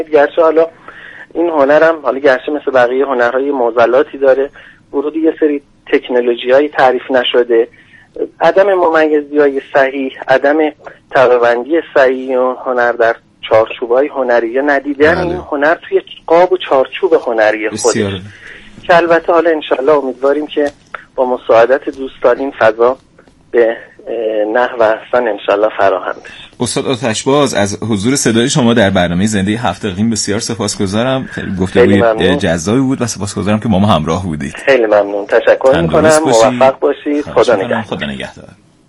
گرچه حالا این هنرم حالا گرچه مثل بقیه هنرهای معضلاتی داره، ورود یه سری تکنولوژی‌های تعریف نشده، عدم ممیزی‌های صحیح، عدم طبقه‌بندی صحیح هنر در چارچوب‌های هنری یا ندیدن این هنر توی قاب و چارچوب هنری خودش که البته حالا انشالله امیدواریم که با مساعدت دوستان این فضا به نحو احسن انشالله فراهم بشه. استاد آتشباز از حضور صدای شما در برنامه زنده هفت اقلیم بسیار سپاسگزارم. خیلی گفتگوی جذابی بود و سپاسگزارم که با ما همراه بودید. خیلی ممنون، تشکر میکنم، موفق باشید. خدا نگهدار.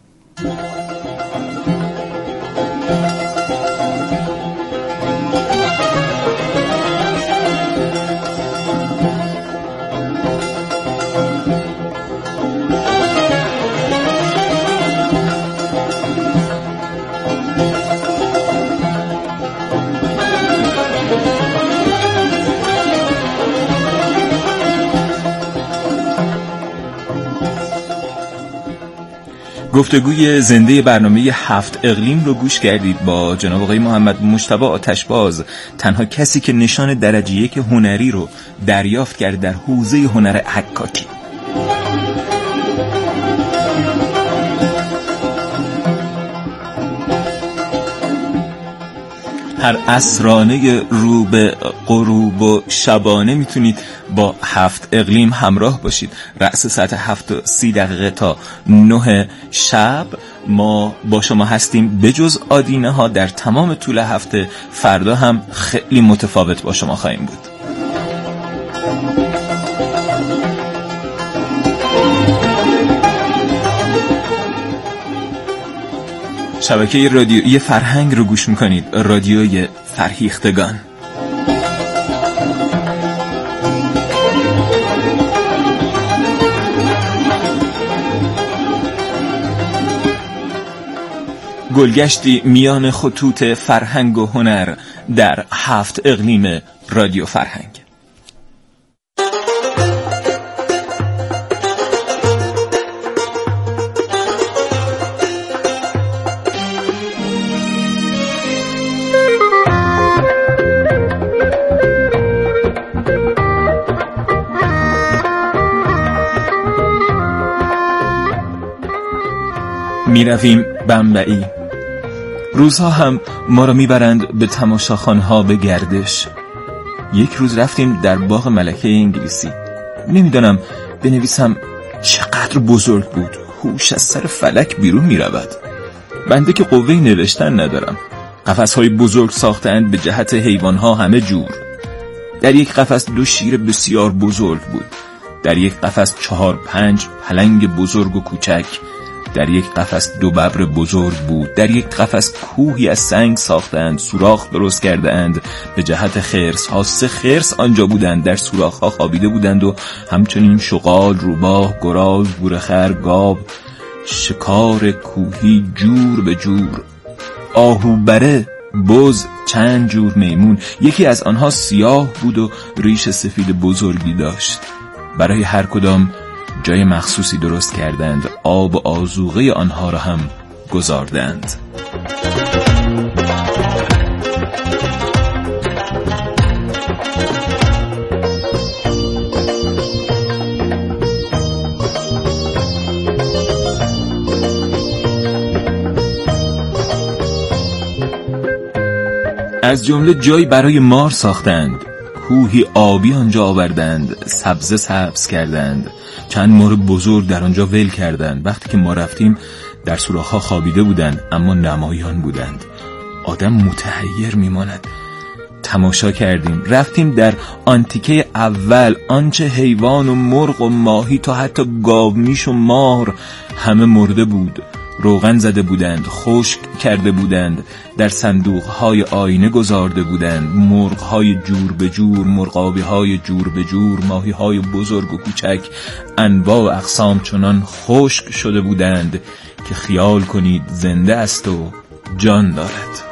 گفتگوی زنده برنامه هفت اقلیم رو گوش کردید با جناب آقای محمد مجتبی آتشباز، تنها کسی که نشان درجه یک هنری رو دریافت کرده در حوزه هنر حکاکی. هر عصرانه رو به غروب و شبانه میتونید با هفت اقلیم همراه باشید. رأس ساعت 7:30 تا 9 شب ما با شما هستیم. بجز آدینه ها در تمام طول هفته فردا هم خیلی متفاوت با شما خواهیم بود. شبکه رادیویی فرهنگ رو گوش میکنید، رادیوی فرهیختگان. گلگشتی میان خطوط فرهنگ و هنر در هفت اقلیم رادیو فرهنگ. میرویم بمبئی. روزها هم ما را میبرند به تماشاخانها به گردش. یک روز رفتیم در باغ ملکه انگلیسی. نمیدانم بنویسم چقدر بزرگ بود. هوش از سر فلک بیرون میرود. بنده که قوه نوشتن ندارم. قفس‌های بزرگ ساختند به جهت حیوانها همه جور. در یک قفس 2 شیر بسیار بزرگ بود. در یک قفس 4-5 پلنگ بزرگ و کوچک. در یک قفس 2 ببر بزرگ بود. در یک قفس کوهی از سنگ ساختند، سوراخ درست کردند به جهت خرس ها. 3 خرس آنجا بودند، در سوراخ ها خوابیده بودند و همچنین شغال، روباه، گراز، گورخر، گاو، شکار کوهی جور به جور، آهو بره، بز، چند جور میمون. یکی از آنها سیاه بود و ریش سفید بزرگی داشت. برای هر کدام جای مخصوصی درست کردند، آب و آذوقه آنها را هم گذاردند. از جمله جایی برای مار ساختند، کوهی آبی آنجا آوردند، سبز کردند، چند مار بزرگ در آنجا ول کردند. وقتی که ما رفتیم در سوراخ‌ها خوابیده بودند، اما نمایان بودند. آدم متحیر میماند. تماشا کردیم، رفتیم در آنتیکه اول. آنچه حیوان و مرغ و ماهی تا حتی گاومیش و مار همه مرده بود. روغن زده بودند، خشک کرده بودند، در صندوق‌های آینه گذارده بودند. مرغ‌های جور به جور، مرغابی‌های جور به جور، ماهی‌های بزرگ و کوچک، انواع و اقسام چنان خشک شده بودند که خیال کنید زنده است و جان دارد.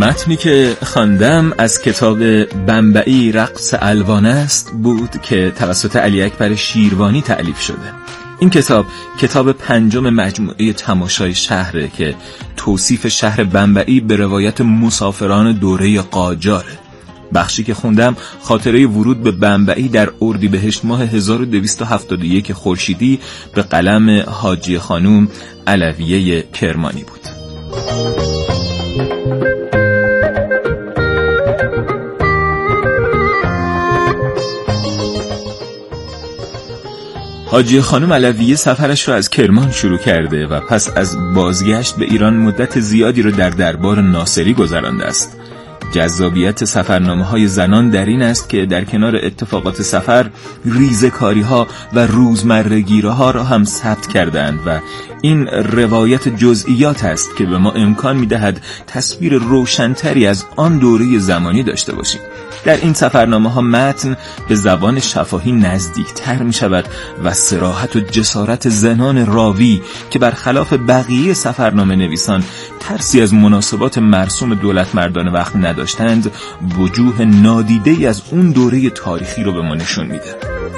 متنی که خواندم از کتاب بمبئی رقص الوان است بود که توسط علی اکبر شیروانی تألیف شده. این کتاب 5 مجموعه تماشای شهره که توصیف شهر بمبئی به روایت مسافران دوره قاجاره. بخشی که خوندم خاطره ورود به بمبئی در اردیبهشت ماه 1271 خورشیدی به قلم حاجی خانوم علویه کرمانی بود. حاجی خانم علویه سفرش را از کرمان شروع کرده و پس از بازگشت به ایران مدت زیادی را در دربار ناصری گذرانده است. جذابیت سفرنامه‌های زنان در این است که در کنار اتفاقات سفر ریزه‌کاری‌ها و روزمرگی‌ها را هم ثبت کردند و این روایت جزئیات است که به ما امکان می‌دهد تصویر روشن‌تری از آن دوره زمانی داشته باشیم. در این سفرنامه‌ها متن به زبان شفاهی نزدیکتر می‌شود و صراحت و جسارت زنان راوی که برخلاف بقیه سفرنامه نویسان ترسی از مناسبات مرسوم دولت مردان وقت نداشتند، وجوه نادیده‌ای از اون دوره تاریخی رو به ما نشون میده.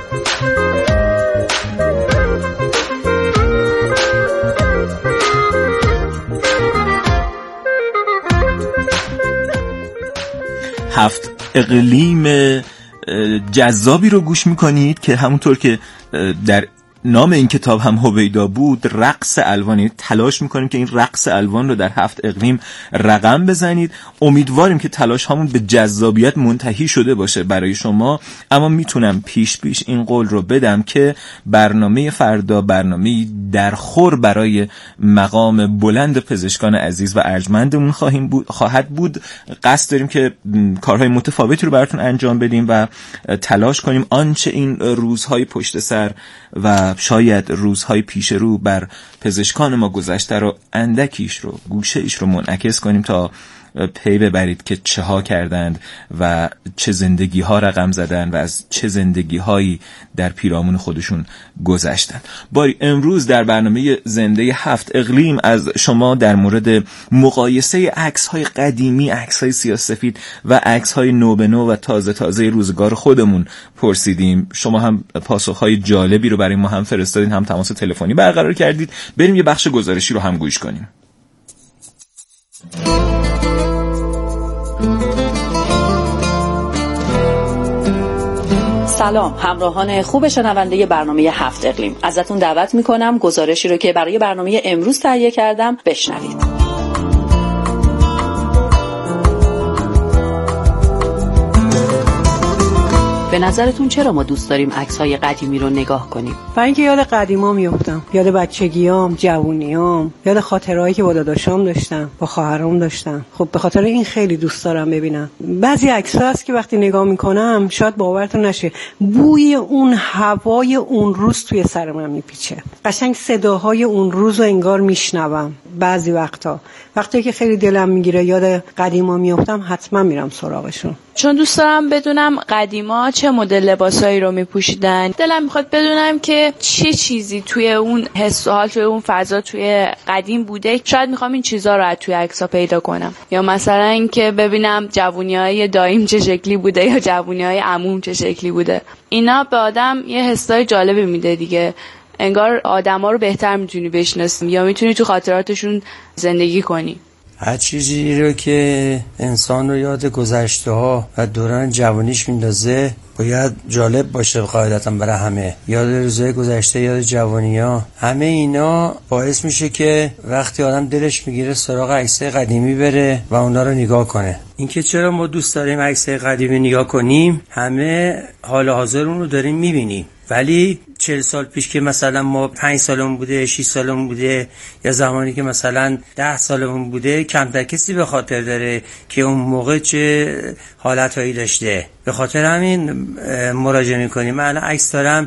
هفت اقلیم جذابی رو گوش میکنید که همونطور که در نام این کتاب هم هویدا بود، رقص الوانی، تلاش میکنیم که این رقص الوان رو در 7 اقلیم رقم بزنید. امیدواریم که تلاش هامون به جذابیت منتهی شده باشه برای شما، اما میتونم پیش این قول رو بدم که برنامه فردا برنامه درخور برای مقام بلند پزشکان عزیز و ارجمندمون خواهد بود. قصد داریم که کارهای متفاوتی رو براتون انجام بدیم و تلاش کنیم آنچه این روزهای پشت سر و شاید روزهای پیش رو بر پزشکان ما گذشته رو اندکیش رو گوشه ایش رو منعکس کنیم تا پی ببرید که چه ها کردند و چه زندگی ها رقم زدن و از چه زندگی هایی در پیرامون خودشون گذشتن. باری امروز در برنامه زنده 7 اقلیم از شما در مورد مقایسه عکس های قدیمی، عکس های سیاه‌سفید و عکس های نو به نو و تازه تازه روزگار خودمون پرسیدیم. شما هم پاسخ های جالبی رو برای ما هم فرستادین، هم تماس تلفنی برقرار کردید. بریم یه بخش گزارشی رو هم گوش کنیم. سلام همراهان خوب شنونده برنامه 7 اقلیم، ازتون دعوت میکنم گزارشی رو که برای برنامه امروز تهیه کردم بشنوید. به نظرتون چرا ما دوست داریم عکس‌های قدیمی رو نگاه کنیم؟ برای اینکه یاد قدیما میافتم، یاد بچگیام، جوونیام، یاد خاطرهایی که با داداشام داشتم، با خواهرام داشتم. خب به خاطر این خیلی دوست دارم ببینم. بعضی عکس‌ها هست که وقتی نگاه میکنم شاید باورتون نشه، بوی اون هوای اون روز توی سر من میپیچه. قشنگ صداهای اون روز رو انگار میشنوم. بعضی وقتی که خیلی دلم میگیره یاد قدیما میافتم، حتما میرم سراغشون. چون دوست دارم بدونم قدیما چه مدل لباسایی رو میپوشیدن. دلم میخواد بدونم که چه چیزی توی اون حس و حال، توی اون فضا توی قدیم بوده. شاید میخوام این چیزا رو توی عکس‌ها پیدا کنم، یا مثلا اینکه ببینم جوونیای دایم چه شکلی بوده یا جوونیای عموم چه شکلی بوده. اینا به آدم یه حسای جالبی میده دیگه. انگار آدما رو بهتر میتونی بشناسی یا میتونی تو خاطراتشون زندگی کنی. هر چیزی رو که انسان رو یاد گذشته ها و دوران جوانیش میندازه باید جالب باشه قاعدتا برای همه. یاد روزهای گذشته، یاد جوانی ها، همه اینا باعث میشه که وقتی آدم دلش میگیره سراغ عکسای قدیمی بره و اونا رو نگاه کنه. اینکه چرا ما دوست داریم عکسای قدیمی نگاه کنیم، همه حال حاضر اون رو داریم میبینیم، ولی 40 سال پیش که مثلا ما 5 سالمون بوده، 6 سالمون بوده، یا زمانی که مثلا 10 سالمون بوده، کمتر کسی به خاطر داره که اون موقع چه حالتهایی داشته. به خاطر همین مراجعه میکنیم. من الان عکس دارم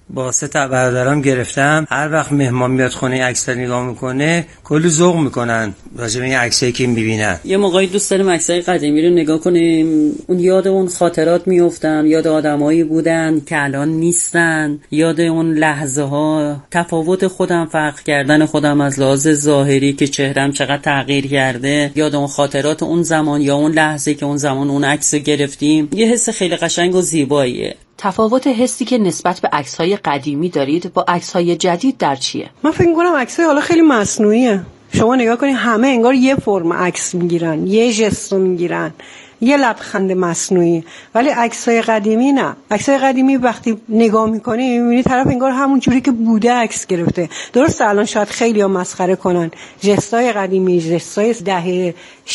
با 3 تا برادرام گرفتم. هر وقت مهمان میاد خونه عکس نگاه میکنه کلی ذوق میکنن راجع به این عکسایی که میبینن. یه موقعی دوست داریم عکسای قدیمی رو نگاه کنیم، اون یاد اون خاطرات میافتم، یاد آدمایی بودن که الان نیستن، یاد اون لحظه ها، تفاوت خودم، فرق کردن خودم از لحاظ ظاهری که چهرم چقدر تغییر کرده، یاد اون خاطرات اون زمان یا اون لحظه که اون زمان اون عکس گرفتیم. یه حس خیلی قشنگ و زیباییه. تفاوت حسی که نسبت به عکس‌های قدیمی دارید با عکس‌های جدید در چیه؟ من فکر می‌کنم عکس‌های حالا خیلی مصنوعیه. شما نگاه کنید همه انگار یه فرم عکس میگیرن، یه ژست میگیرن، یه لبخند مصنوعی. ولی عکسای قدیمی نه. عکسای قدیمی وقتی نگاه می‌کنی می‌بینی طرف انگار همون جوری که بوده عکس گرفته. درسته الان شاید خیلی‌ها مسخره کنن ژستای قدیمی، ژستای دهه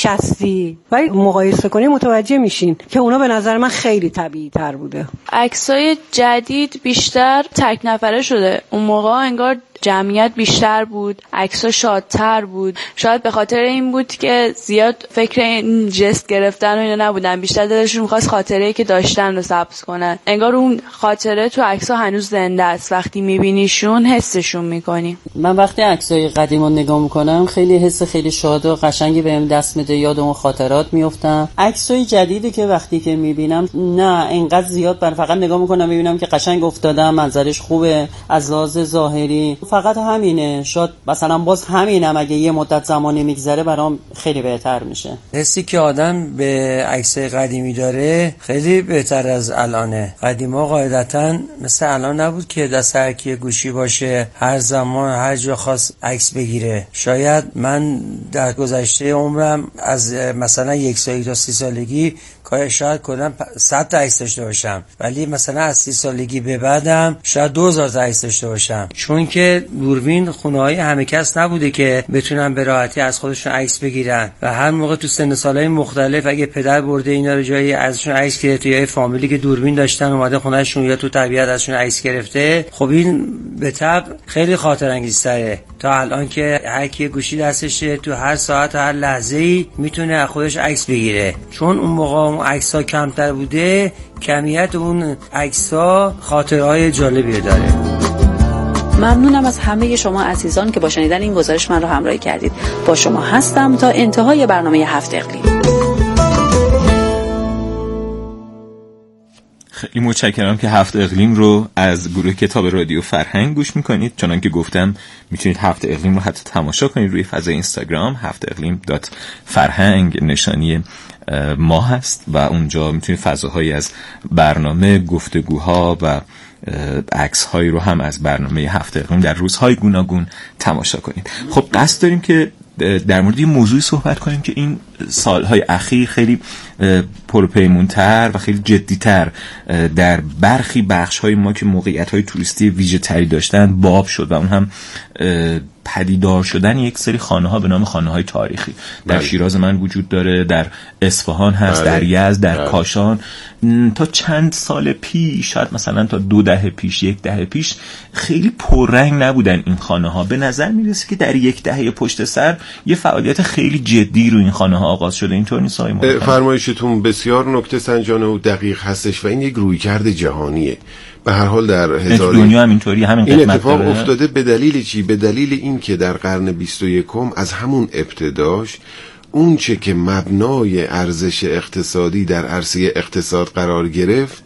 60، ولی مقایسه کنی متوجه میشین که اونا به نظر من خیلی طبیعی‌تر بوده. عکسای جدید بیشتر تک نفره شده. اون موقع انگار جمعیت بیشتر بود، عکس‌ها شادتر بود. شاید به خاطر این بود که زیاد فکر این جست گرفتن و اینا نبودن، بیشتر دلشون می‌خواست خاطره‌ای که داشتن رو ثبت کنن. انگار اون خاطره تو عکس‌ها هنوز زنده است، وقتی می‌بینیشون حسشون می‌کنی. من وقتی عکسای قدیما نگاه می‌کنم خیلی حس خیلی شاد و قشنگی بهم دست میده، یاد اون خاطرات میافتم. عکسای جدیدی که وقتی که می‌بینم نه اینقدر زیاد فقط نگاه می‌کنم می‌بینم که قشنگ افتاده، منظرش خوبه از لحاظ ظاهری، فقط همینه. شاید مثلا باز همینم اگه یه مدت زمانی میگذره برام خیلی بهتر میشه. حسی که آدم به عکسای قدیمی داره خیلی بهتر از الانه. قدیما قاعدتاً مثل الان نبود که دست هر کی گوشی باشه هر زمان هر جا خواست عکس بگیره. شاید من در گذشته عمرم از مثلا 1 سال تا 30 سالگی شاید کلا 100 تا عکس داشته باشم، ولی مثلا از 30 سالگی به بعدم شاید 2000 تا عکس داشته باشم، چون که دوربین خونه‌های همه کس نبوده که بتونن به راحتی از خودشون عکس بگیرن و هر موقع تو سن سالهای مختلف اگه پدر برده اینا رو جایی ازشون عکس گرفته یا فامیلی که دوربین داشتن اومده خونه‌شون یا تو طبیعت ازشون عکس گرفته، خب این به طبع خیلی خاطر انگیزتره تا الان که هر کی گوشی دستشه تو هر ساعت و هر لحظه‌ای میتونه از خودش عکس بگیره. چون اون موقع اون عکس‌ها کمتر بوده، کمیت اون عکس‌ها خاطرهای جالبی داره. ممنونم از همه شما عزیزان که با شنیدن این گزارش من رو همراهی کردید. با شما هستم تا انتهای برنامه 7 اقلیم. خیلی متشکرم که 7 اقلیم رو از گروه کتاب رادیو فرهنگ گوش میکنید. چنان که گفتم میتونید 7 اقلیم رو حتی تماشا کنید روی فضای اینستاگرام 7eqlim.farhang نشانی ما هست و اونجا میتونید فضاهایی از برنامه، گفتگوها و عکس‌هایی رو هم از برنامه 7 اقلیم در روزهای گوناگون تماشا کنید. خب قصد داریم که در مورد یه موضوعی صحبت کنیم که این سالهای اخیر خیلی پرپیمونتر و خیلی جدیتر در برخی بخش‌های ما که موقعیت‌های توریستی ویژه‌تری داشتن باب شد و اون هم پدیدار شدن یک سری خانه‌ها به نام خانه‌های تاریخی. در شیراز من وجود داره، در اصفهان هست، در یزد، در کاشان. تا چند سال پیش، شاید مثلا تا 2 دهه پیش، 1 دهه پیش خیلی پررنگ نبودن این خانه‌ها. به نظر میرسه که در 1 دهه پشت سر یه فعالیت خیلی جدی رو این خانه‌ها آغاز شده. اینطور نیست آقای محمد؟ فرمایشتون بسیار نکته سنجانه و دقیق هستش و این یک رویکرد جهانیه. به هر حال در هزار دنیا هم اینطوری همین این اتفاق افتاده. به دلیل چی؟ به دلیل این که در قرن 21 از همون ابتداش اون چه که مبنای ارزش اقتصادی در عرصه اقتصاد قرار گرفت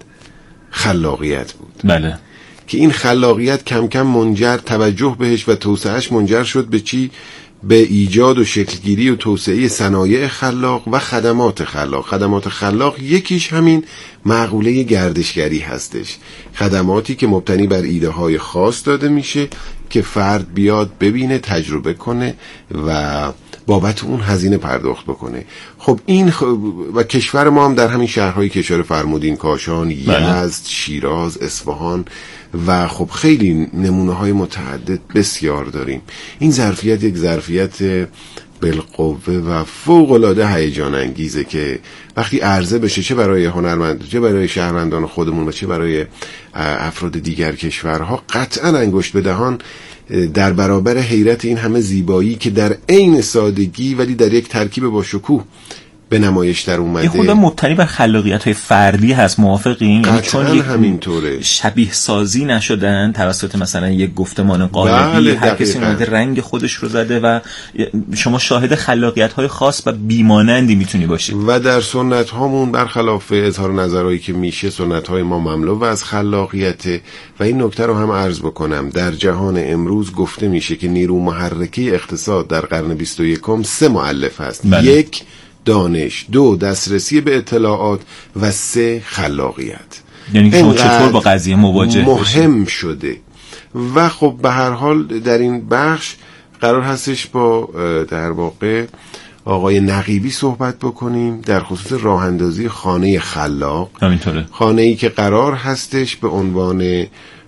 خلاقیت بود. بله. که این خلاقیت کم کم توجه بهش و توسعهش منجر شد به چی؟ به ایجاد و شکلگیری و توسعه صنایع خلاق و خدمات خلاق. خدمات خلاق یکیش همین معقوله گردشگری هستش. خدماتی که مبتنی بر ایده های خاص داده میشه که فرد بیاد ببینه، تجربه کنه و بابت اون هزینه پرداخت بکنه. خب این و کشور ما هم در همین شهرهای که اشاره فرمودین، کاشان، یزد، شیراز، اصفهان و خب خیلی نمونه های متعدد بسیار داریم. این ظرفیت یک ظرفیت بالقوه و فوق العاده هیجان انگیزه که وقتی عرضه بشه، چه برای هنرمند، چه برای شهروندان خودمون و چه برای افراد دیگر کشورها، قطعا انگشت به دهان در برابر حیرت این همه زیبایی که در عین سادگی ولی در یک ترکیب با شکوه به نمایش در اومده. یه خود مبتنی بر خلاقیت‌های فردی هست، موافقین؟ یعنی چون همینطوره، شبیه سازی نشدن توسط مثلا یک گفتمان قالبی. هر کسی اومده رنگ خودش رو زده و شما شاهد خلاقیت‌های خاص و بیمانندی میتونی باشی. و در سنت هامون برخلاف اظهار نظرهایی که میشه، سنت های ما مملو از خلاقیت. و این نکته رو هم عرض بکنم، در جهان امروز گفته میشه که نیرو محرکه اقتصاد در قرن 21 3 مؤلف هست. 1 دانش، 2 دسترسی به اطلاعات و 3 خلاقیت. یعنی شما چطور با قضیه مواجه مهم شده. و خب به هر حال در این بخش قرار هستش با در واقع آقای نقیبی صحبت بکنیم در خصوص راه اندازی خانه خلاق. همینطوره. خانه‌ای که قرار هستش به عنوان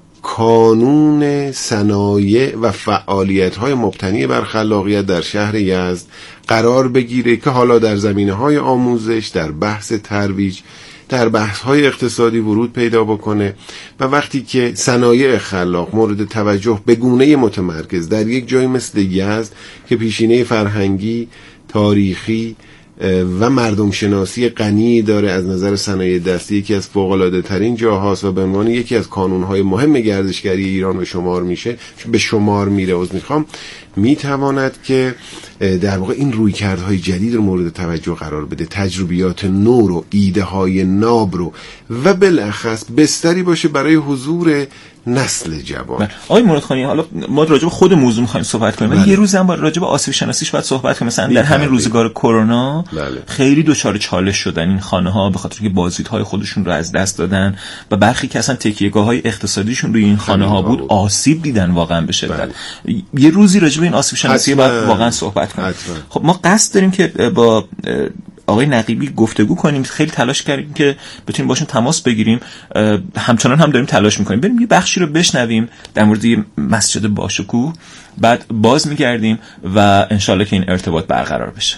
کانون صنایع و فعالیت‌های مبتنی بر خلاقیت در شهر یزد قرار بگیره که حالا در زمینه‌های آموزش، در بحث ترویج، در بحث‌های اقتصادی ورود پیدا بکنه. و وقتی که صنایع خلاق مورد توجه به گونه متمرکز در یک جایی مثل یزد که پیشینه فرهنگی، تاریخی و مردم شناسی غنی داره از نظر صنایع دستی، یکی از فوق‌العاده ترین جاهاست و به عنوان یکی از کانون‌های مهم گردشگری ایران به شمار میره، میتواند که در واقع این رویکردهای جدید رو مورد توجه قرار بده، تجربیات نو رو، ایده های ناب رو و بالاخص بستری باشه برای حضور نسل جوان. آقای مرادخانی، حالا ما راجع به خود موضوع می‌خوایم صحبت کنیم، ولی یه روز هم راجع به آسیب شناسیش باید صحبت کنیم. مثلا در همین روزگار کرونا خیلی دچار چالش شدن این خانه‌ها به خاطر که بازدیدهای خودشون رو از دست دادن و برخی که اصلا تکیه‌گاه‌های اقتصادیشون روی این خانه‌ها بود آسیب دیدن واقعا به شدت. یه روزی راجع به این آسیب شناسی باید واقعا صحبت کنیم. خب ما قصد داریم که با آقای نقیبی گفتگو کنیم، خیلی تلاش کردیم که بتونیم باشون تماس بگیریم، همچنان هم داریم تلاش میکنیم. بریم یه بخشی رو بشنویم در مورد یه مسجد باشکوه، بعد باز میگردیم و انشالله که این ارتباط برقرار بشه.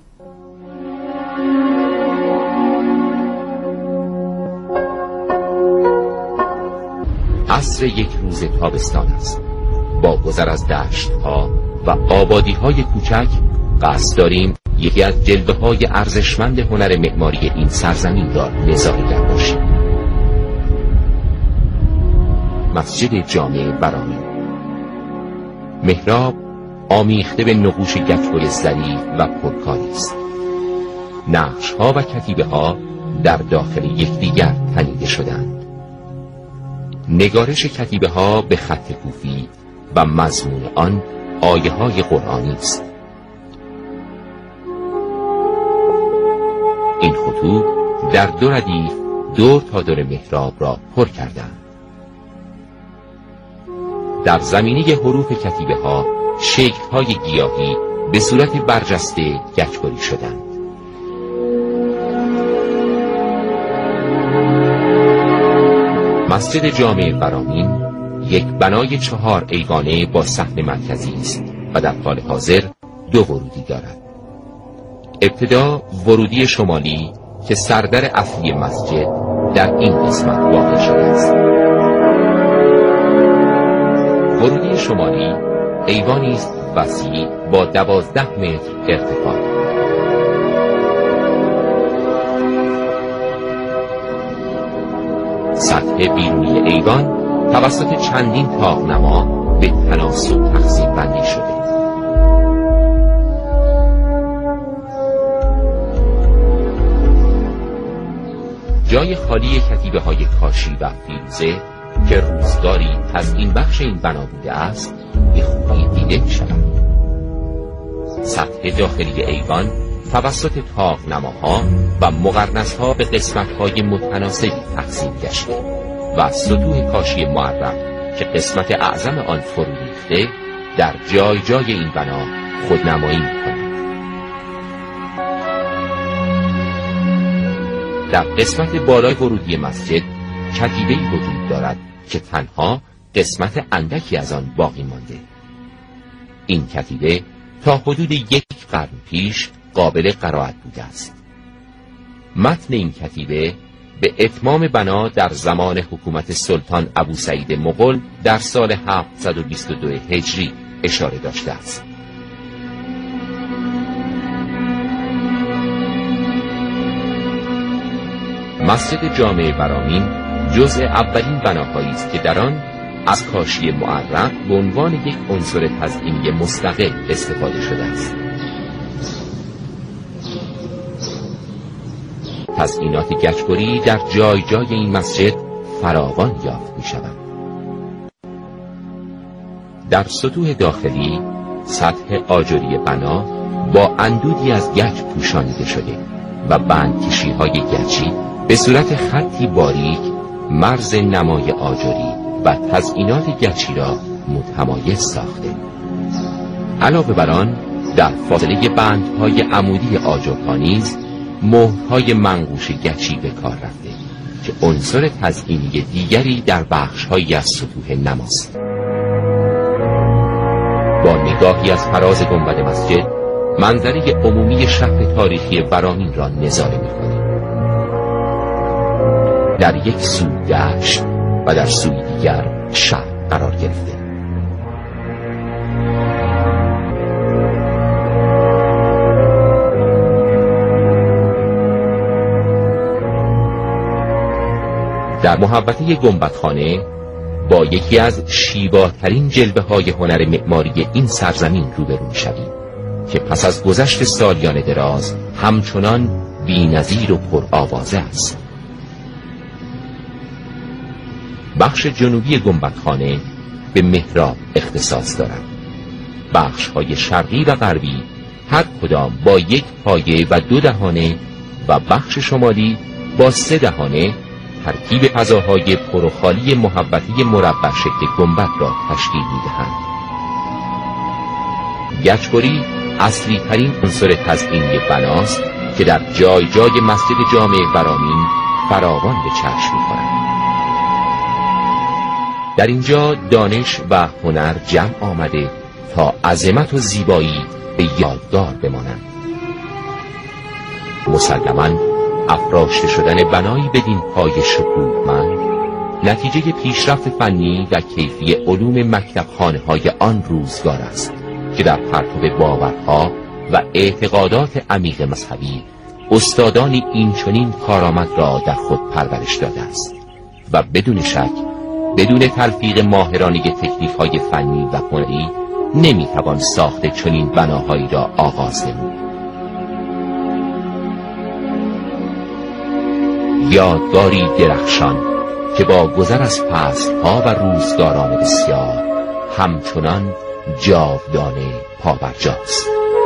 عصر یک روز تابستان است. با گذر از دشت‌ها و آبادی‌های کوچک قصد داریم یکی از جلوه‌های ارزشمند هنر معماری این سرزمین را نظاره‌گر باشیم. مسجد جامع برامین. محراب آمیخته به نقوش گچ‌های ظریف و پرکاری است. نقش‌ها و کتیبه‌ها در داخل یکدیگر تنیده شدند. نگارش کتیبه‌ها به خط کوفی و مضمون آن آیه‌های قرآنی است. این خطوط در 2 ردیف دور تا دور محراب را پر کردند. در زمینه حروف کتیبه‌ها شکل‌های گیاهی به صورت برجسته گچبری شدند. مسجد جامع برامین یک بنای 4 ایوانه با صحن مرکزی است و در حال حاضر 2 ورودی دارد. ابتدا ورودی شمالی که سردر اصلی مسجد در این قسمت واقع شده است. ورودی شمالی ایوانی است وسیع با 12 متر ارتفاع. سطح بیرونی ایوان توسط چندین طاق‌نما به تناسب تقسیم بندی شده. جای خالی کتیبه‌های کاشی و فیروزه که روزگاری از این بخش این بنا بوده است به خوبی دیده می‌شود. سطح داخلی ایوان توسط طاق‌نماها و مقرنس‌ها به قسمت‌های متناسبی تقسیم گشته و سطوح کاشی معرب که قسمت اعظم آن فرو ریخته در جای جای این بنا خودنمایی می‌کند. در قسمت بالای ورودی مسجد کتیبه‌ای وجود دارد که تنها قسمت اندکی از آن باقی مانده. این کتیبه تا حدود 1 قرن پیش قابل قرائت بوده است. متن این کتیبه به اتمام بنا در زمان حکومت سلطان ابوسعید مغول در سال 722 هجری اشاره داشته است. مسجد جامع برامین جزء اولین بناهایی است که در آن از کاشی معرق به عنوان یک عنصر تزئینی مستقل استفاده شده است. تزئینات گچبری در جای جای این مسجد فراوان یافت می شود. در سطوح داخلی سطح آجری بنا با اندودی از گچ پوشانیده شده و بندکشی های گچی به صورت خطی باریک مرز نمای آجری و تزئینات گچی را متمایز ساخته. علاوه بر آن در فاصله بندهای عمودی آجرها نیز مهرهای منقوش گچی به کار رفته که عنصر تزئینی دیگری در بخش‌هایی از سطوح نماست. با نگاهی از فراز گنبد مسجد منظره عمومی شهر تاریخی برامین را نظاره می‌کنیم. در یک سو دشت و در سوی دیگر شهر قرار گرفته. در محوطه گنبدخانه با یکی از شیواترین جلوه‌های هنر معماری این سرزمین روبرو می‌شویم که پس از گذشت سالیان دراز همچنان بی‌نظیر و پرآوازه است. بخش جنوبی گنبدخانه به محراب اختصاص دارد. بخش‌های شرقی و غربی هر کدام با یک پایه و 2 دهانه و بخش شمالی با 3 دهانه ترکیب فضاهای پر و خالی محوطه مربع شکل گنبد را تشکیل می‌دهند. گچبری اصلی ترین عنصر تزئینی بناست که در جای جای مسجد جامع برامین فراوان به چشم می‌خورد. در اینجا دانش و هنر جمع آمده تا عظمت و زیبایی به یادگار بمانند. مسلماً افراشته شدن بنایی بدین پای شکوهمند نتیجه پیشرفت فنی و کیفی علوم مکتبخانه‌های آن روزگار است که در پرتو باورها و اعتقادات عمیق مذهبی استادانی اینچنین کارآمد را در خود پرورش داده است و بدون شک بدون تلفیق ماهرانه تکنیک‌های فنی و هنری نمی‌توان ساخت چنین بناهایی را آغاز نمود. یادگاری درخشان که با گذر از فصل‌ها و روزگاران بسیار همچنان جاودانه پابرجاست.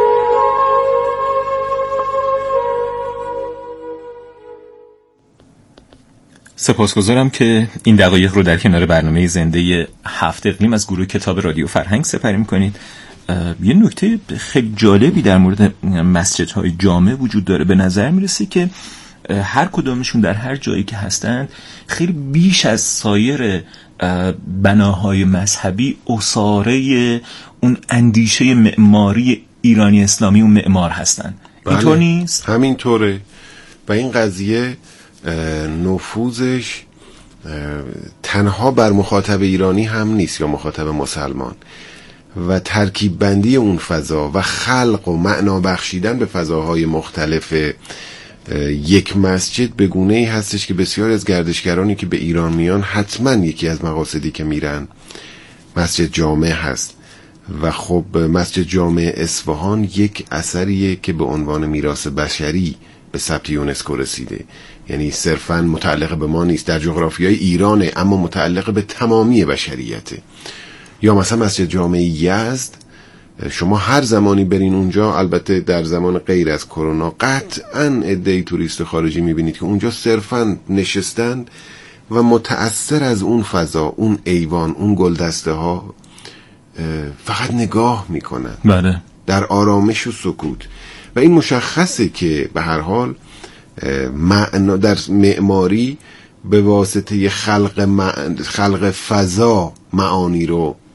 سپاسگزارم که این دقایق رو در کنار برنامه زنده 7 اقلیم از گروه کتاب رادیو فرهنگ سپری می‌کنید. یه نکته خیلی جالبی در مورد مسجدهای جامع وجود داره. به نظر میرسه که هر کدامشون در هر جایی که هستند خیلی بیش از سایر بناهای مذهبی اصاره اون اندیشه معماری ایرانی اسلامی و معمار هستند. بله. اینطور نیست؟ همینطوره و این قضیه نفوذش تنها بر مخاطب ایرانی هم نیست یا مخاطب مسلمان و ترکیب بندی اون فضا و خلق و معنا بخشیدن به فضاهای مختلف یک مسجد به گونه‌ای هستش که بسیاری از گردشگرانی که به ایران میان حتما یکی از مقاصدی که میرن مسجد جامع هست و خب مسجد جامع اصفهان یک اثریه که به عنوان میراث بشری به ثبت یونسکو رسیده، یعنی صرفاً متعلق به ما نیست، در جغرافیای ایرانه اما متعلق به تمامی بشریته. یا مثلا مسجد جامع یزد شما هر زمانی برین اونجا، البته در زمان غیر از کرونا قطعاً عده‌ای توریست خارجی میبینید که اونجا صرفاً نشستند و متأثر از اون فضا، اون ایوان، اون گلدسته ها فقط نگاه میکنن. بله. در آرامش و سکوت. و این مشخصه که به هر حال معنا در معماری به واسطه خلق فضا معانی رو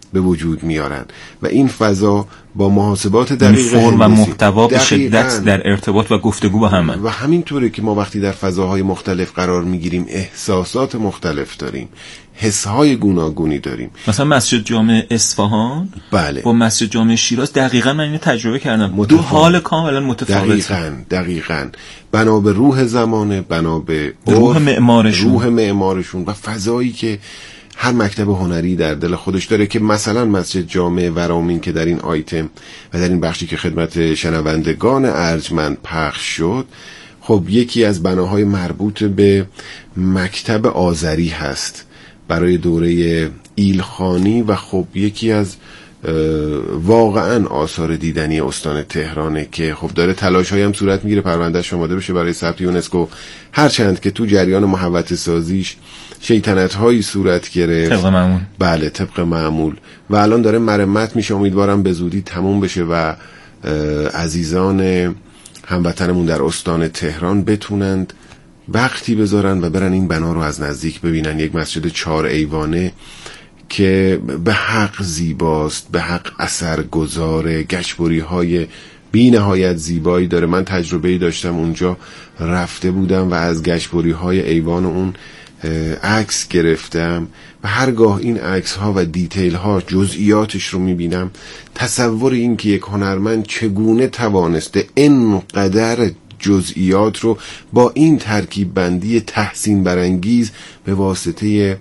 به وجود میارن و این فضا با محاسبات دقیق فرم و محتوا به شدت در ارتباط و گفتگو با هم و همینطوره که ما وقتی در فضاهای مختلف قرار میگیریم احساسات مختلف داریم، حسهای گوناگونی داریم. مثلا مسجد جامع اصفهان بله با مسجد جامع شیراز دقیقاً من اینو تجربه کردم، دو حال کاملا متفاوت. دقیقاً بنا به روح زمانه، بنا به روح معمارشون و فضایی که هر مکتب هنری در دل خودش داره. که مثلا مسجد جامع ورامین که در این آیتم و در این بخشی که خدمت شنوندگان ارجمند پخش شد، خب یکی از بناهای مربوط به مکتب آذری هست برای دوره ایلخانی و خب یکی از واقعا آثار دیدنی استان تهرانه که خب داره تلاش‌هایی هم صورت میگیره پروندهش آماده بشه برای ثبت یونسکو، هرچند که تو جریان محوطه سازیش شیطنت‌هایی صورت گرفت طبق معمول. بله طبق معمول و الان داره مرمت میشه، امیدوارم به زودی تموم بشه و عزیزان هموطنمون در استان تهران بتونند وقتی بذارن و برن این بنا رو از نزدیک ببینن. یک مسجد 4 ایوانه که به حق زیباست، به حق اثرگذاره، گچبری‌های بی نهایت زیبایی داره. من تجربه‌ای داشتم اونجا رفته بودم و از گچبری‌های ایوان اون عکس گرفتم و هرگاه این عکس ها و دیتیل ها جزئیاتش رو میبینم، تصور این که یک هنرمند چگونه توانسته اینقدر جزئیات رو با این ترکیب بندی تحسین برانگیز به واسطه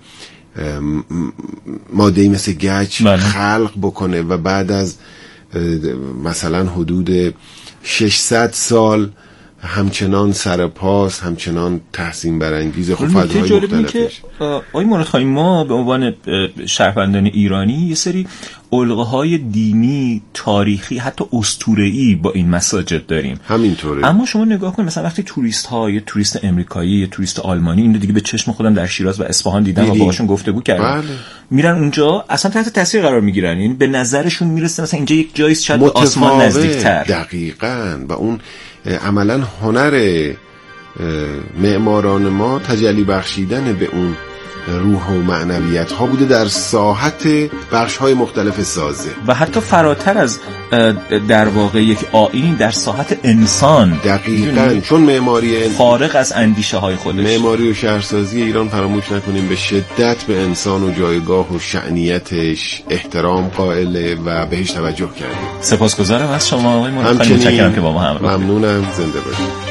ماده‌ای مثل گچ خلق بکنه و بعد از مثلا حدود 600 سال همچنان سرپاس، همچنان تحسین برانگیز. خب فضاهای مختلفش. آقای مرادخانی، ما به عنوان شهروندان ایرانی یه سری الگوهای دینی، تاریخی، حتی اسطوره‌ای با این مساجد داریم. همینطوره. اما شما نگاه کنید مثلا وقتی یه توریست امریکایی، یه توریست آلمانی، اینو دیگه به چشم خودم در شیراز و اصفهان دیدم و باهاشون گفتگو کردم. بله. میرن اونجا اصلا تحت تاثیر قرار میگیرن، یعنی به نظرشون میرسه مثلا اینجا یک جایی شاید به آسمان نزدیک‌تر. دقیقاً. و اون عملاً هنر معماران ما تجلی بخشیدن به اون روح و معنویت ها بوده در ساحت بخش های مختلف سازه و حتی فراتر از در واقع یک آیین در ساحت انسان. دقیقاً. چون معماری فارغ از اندیشه های خودش، معماری و شهرسازی ایران فراموش نکنیم به شدت به انسان و جایگاه و شأنیتش احترام قائله و بهش توجه کرده. سپاسگزارم از شما آقای مرادخانی، متشکرم که با ما همراه. ممنونم، زنده باشید.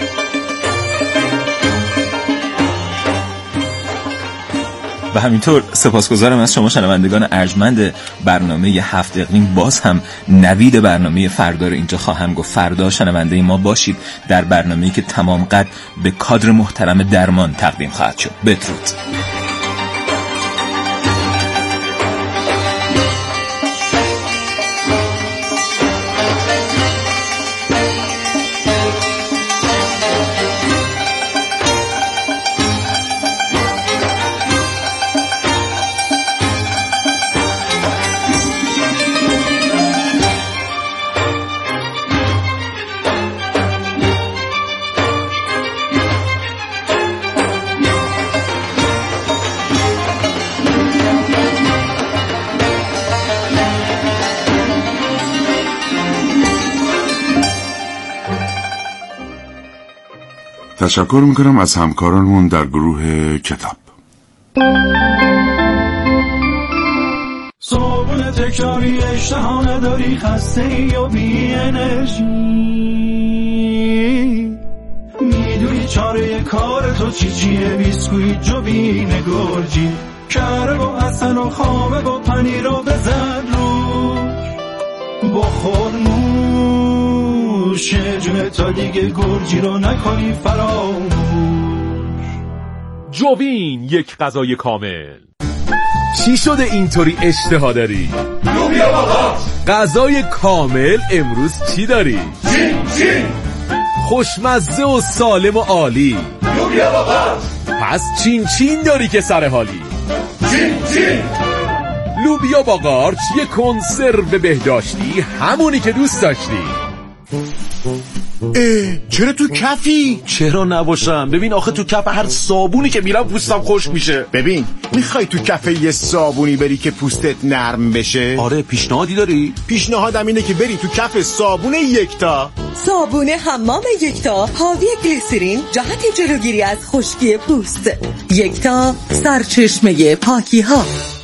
و همینطور سپاسگزارم از شما شنوندگان ارجمند برنامه 7 اقلیم. باز هم نوید برنامه فردا رو اینجا خواهم گفت. فردا شنونده ما باشید در برنامه‌ای که تمام قد به کادر محترم درمان تقدیم خواهد شد. بدرود. تشکر میکنم از همکارانمون در گروه کتاب. صبح تکراری اشتها نداری، خسته ای و بی انرژی، میدونی چاره کار تو چیه؟ بیسکویت جوبین گرجی، کره و حسن و خامه با پنیر و بزن روش، بخور نوش جونه تا دیگه گرجی رو نکنی فراموش. جوبین، یک غذای کامل. چی شده اینطوری اشتها داری؟ لوبیا بابا. غذای کامل امروز چی داری؟ چین. خوشمزه و سالم و عالی. لوبیا بابا. پس چین داری که سر حالی. چین. لوبیا با قارچ، یک کنسرو بهداشتی، همونی که دوست داشتی. چرا تو کفی؟ چرا نباشم؟ ببین آخه تو کف هر صابونی که میرم پوستم خشک میشه. ببین میخوای تو کف یه صابونی بری که پوستت نرم بشه؟ آره، پیشنهادی داری؟ پیشنهادم اینه که بری تو کف صابون یکتا. صابون حمام یکتا حاوی گلیسرین جهت جلوگیری از خشکی پوست. یکتا، سرچشمه پاکی ها.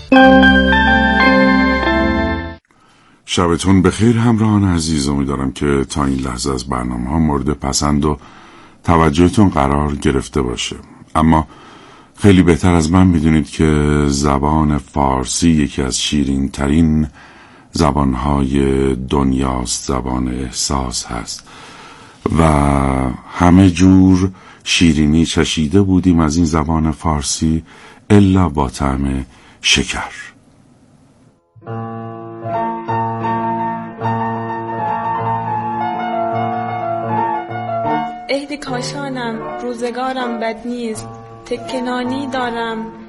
شبتون بخیر همراهان عزیز. امیدوارم که تا این لحظه از برنامه ها مورد پسند و توجهتون قرار گرفته باشه. اما خیلی بهتر از من میدونید که زبان فارسی یکی از شیرین ترین زبانهای دنیاست، زبان احساس هست و همه جور شیرینی چشیده بودیم از این زبان فارسی الا با طعم شکر. عهد کاشانم، روزگارم بد نیست، تکنانی دارم